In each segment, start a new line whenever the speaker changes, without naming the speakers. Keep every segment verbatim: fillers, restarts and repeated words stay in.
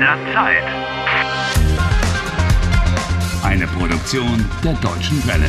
der Zeit.
Eine Produktion der Deutschen Welle.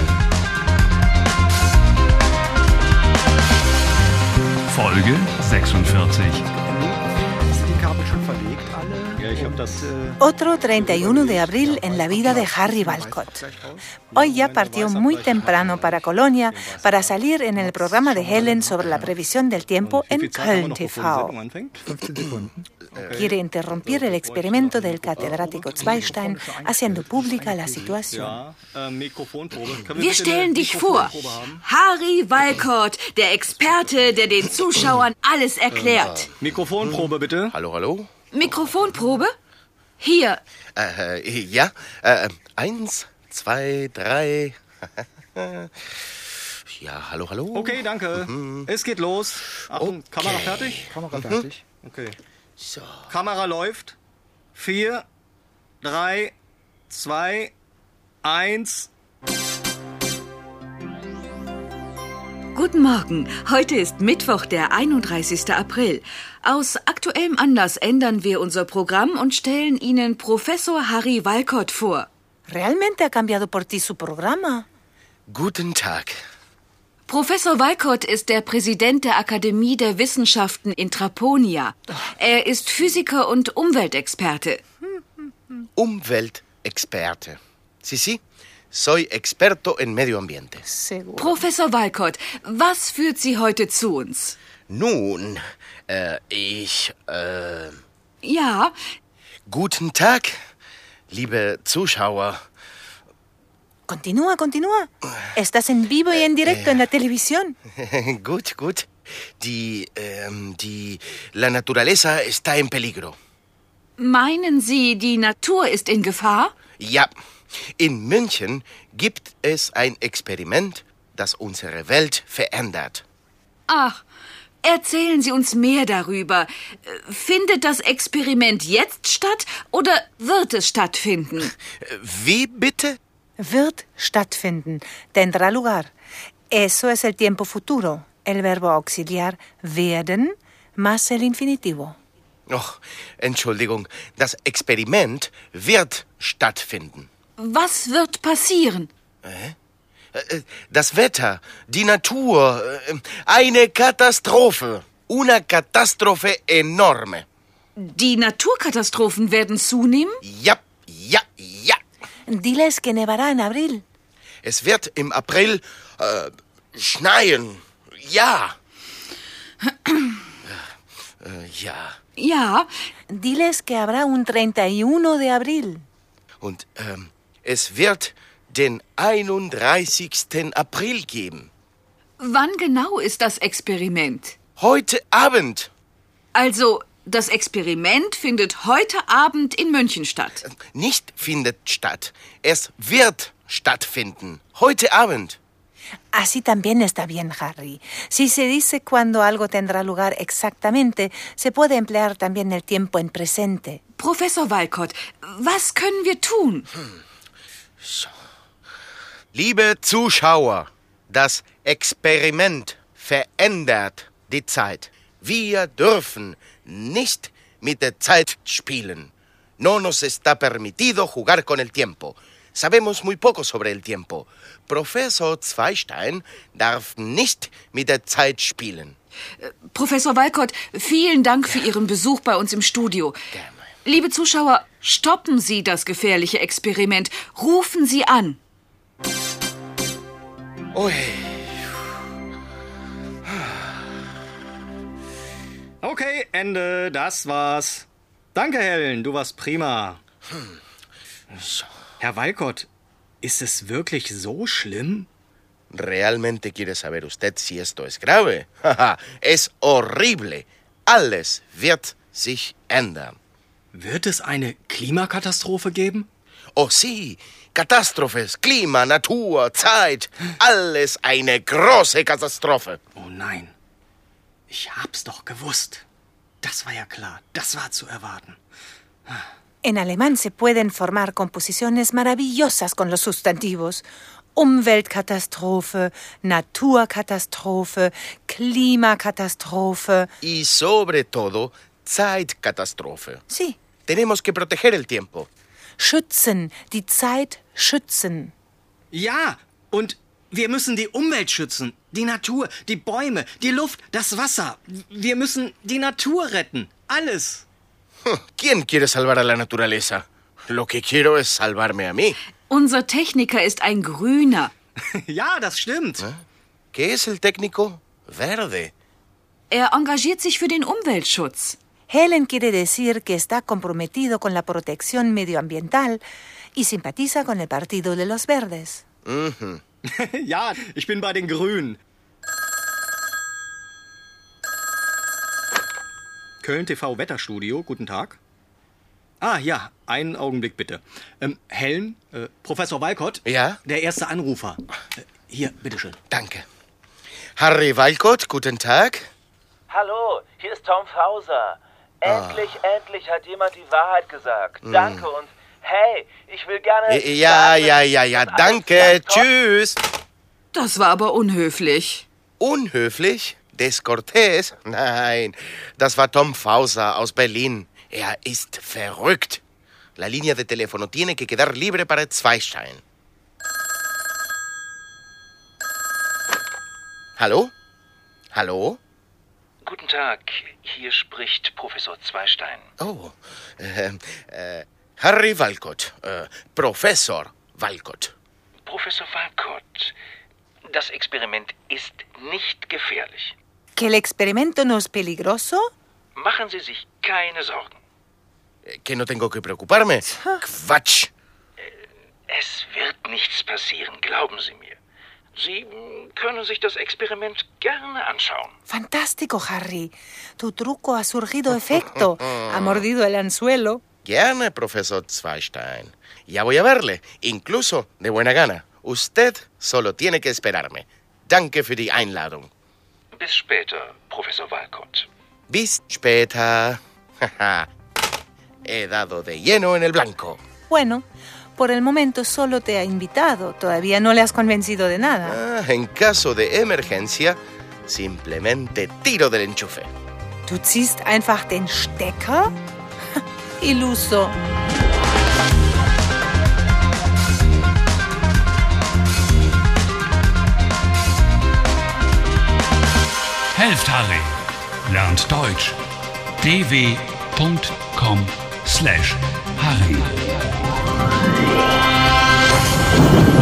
Folge sechsundvierzig.
Sind die Kabel schon verlegt, alle?
Ja, ich hab das... Äh
Otro treinta y uno de abril en la vida de Harry Walcott. Hoy ya partió muy temprano para Colonia para salir en el programa de Helen sobre la previsión del tiempo en Köln T V. Quiere interrumpir el experimento del catedrático Zweistein haciendo pública la situación.
Wir stellen dich vor, Harry Walcott, der Experte, der den Zuschauern alles erklärt.
Mikrofonprobe, bitte.
Hallo, hallo?
Mikrofonprobe? Hier.
Äh, ja, äh, eins, zwei, drei. Ja, hallo, hallo?
Okay, danke. Mhm. Es geht los. Achtung, okay. Kamera fertig?
Kamera fertig.
Okay.
So.
Kamera läuft. Vier, drei, zwei, eins.
Guten Morgen. Heute ist Mittwoch, der einunddreißigster April. Aus aktuellem Anlass ändern wir unser Programm und stellen Ihnen Professor Harry Walcott vor.
¿Realmente ha cambiado por ti su programa?
Guten Tag.
Professor Walcott ist der Präsident der Akademie der Wissenschaften in Traponia. Er ist Physiker und Umweltexperte.
Umweltexperte. Sí, sí. Soy experto en medio ambiente.
Seguro.
Professor Walcott, was führt Sie heute zu uns?
Nun, äh, ich, äh...
Ja?
Guten Tag, liebe Zuschauer.
Continúa, continúa. Estás en vivo y en directo en la televisión.
Gut, gut. Die, ähm, die... La naturaleza está en peligro.
Meinen Sie, die Natur ist in Gefahr?
Ja. In München gibt es ein Experiment, das unsere Welt verändert.
Ach, erzählen Sie uns mehr darüber. Findet das Experiment jetzt statt oder wird es stattfinden?
Wie bitte?
Wird stattfinden. Tendrá lugar. Eso es el tiempo futuro. El verbo auxiliar werden más el infinitivo.
Oh, Entschuldigung. Das Experiment wird stattfinden.
Was wird passieren?
Das Wetter, die Natur, eine Katastrophe. Una catástrofe enorme.
Die Naturkatastrophen werden zunehmen?
Ja, ja, ja.
Diles que nevará en abril.
Es wird im April äh, schneien. Ja. äh, ja.
Ja.
Diles que habrá un treinta y uno de abril.
Und ähm, es wird den einunddreißigsten April geben.
Wann genau ist das Experiment?
Heute Abend.
Also, das Experiment findet heute Abend in München statt.
Nicht findet statt. Es wird stattfinden. Heute Abend.
Así también está bien, Harry. Si se dice cuándo algo tendrá lugar exactamente, se puede emplear también el tiempo en presente.
Professor Walcott, was können wir tun?
Hm. So. Liebe Zuschauer, das Experiment verändert die Zeit. Wir dürfen nicht mit der Zeit spielen. No nos está permitido jugar con el tiempo. Sabemos muy poco sobre el tiempo. Professor Zweistein darf nicht mit der Zeit spielen.
Professor Walcott, vielen Dank für Ihren Besuch bei uns im Studio.
Gerne.
Liebe Zuschauer, stoppen Sie das gefährliche Experiment. Rufen Sie an.
Ui.
Okay, Ende. Das war's. Danke, Helen. Du warst prima.
Hm. So.
Herr Walcott, ist es wirklich so schlimm?
¿Realmente quiere saber usted si esto es grave? Es horrible. Alles wird sich ändern.
Wird es eine Klimakatastrophe geben?
Oh sí, Katastrophes, Klima, Natur, Zeit, alles eine große Katastrophe.
Oh nein, ich hab's doch gewusst. Das war ja klar, das war zu erwarten.
En alemán se pueden formar composiciones maravillosas con los sustantivos. Umweltkatastrophe, Naturkatastrophe, Klimakatastrophe.
Y sobre todo, Zeitkatastrophe.
Sí,
Tenemos que proteger el tiempo.
Schützen, die Zeit schützen.
Ja, und wir müssen die Umwelt schützen. Die Natur, die Bäume, die Luft, das Wasser. Wir müssen die Natur retten. Alles.
¿Quién quiere salvar a la naturaleza? Lo que quiero es salvarme a mí.
Unser Techniker ist ein Grüner.
Ja, das stimmt.
¿Eh? ¿Qué es el técnico? Verde.
Er engagiert sich für den Umweltschutz.
Helen quiere decir que está comprometido con la protección medioambiental y simpatiza con el Partido de los Verdes.
Mhm.
Ja, ich bin bei den Grünen. Köln T V Wetterstudio, guten Tag. Ah, ja, einen Augenblick bitte. Ähm, Helen, äh, Professor Walcott.
Ja?
Der erste Anrufer. Äh, hier, bitteschön.
Danke. Harry Walcott, guten Tag.
Hallo, hier ist Tom Fauser. Endlich, ah. endlich hat jemand die Wahrheit gesagt. Mm. Danke und hey, ich will gerne...
Ja, ja, ja, ja, danke, tschüss.
Das war aber unhöflich.
Unhöflich? Descortés? Nein, das war Tom Fauser aus Berlin. Er ist verrückt. La línea de teléfono tiene que quedar libre para Zweistein. Hallo? Hallo?
Guten Tag, hier spricht Professor Zweistein.
Oh, äh, äh, Harry Walcott, äh, Professor Walcott.
Professor Walcott, das Experiment ist nicht gefährlich.
¿Que el experimento no es peligroso?
Machen Sie sich keine Sorgen.
¿Que no tengo que preocuparme? Quatsch.
Es wird nichts passieren, glauben Sie mir. Sie können sich das Experiment gerne anschauen.
Fantástico, Harry. Tu truco ha surgido efecto. Ha mordido el anzuelo.
Gerne, Professor Zweistein. Ya voy a verle, incluso de buena gana. Usted solo tiene que esperarme. Danke für die Einladung.
Bis später, Professor Walcott.
Bis später. He dado de lleno en el blanco.
Bueno, por el momento solo te ha invitado. Todavía no le has convencido de nada.
Ah, en caso de emergencia, simplemente tiro del enchufe.
Du ziehst einfach den Stecker? Iluso.
Helft Harry. Lernt Deutsch. d w punkt com slash Harry.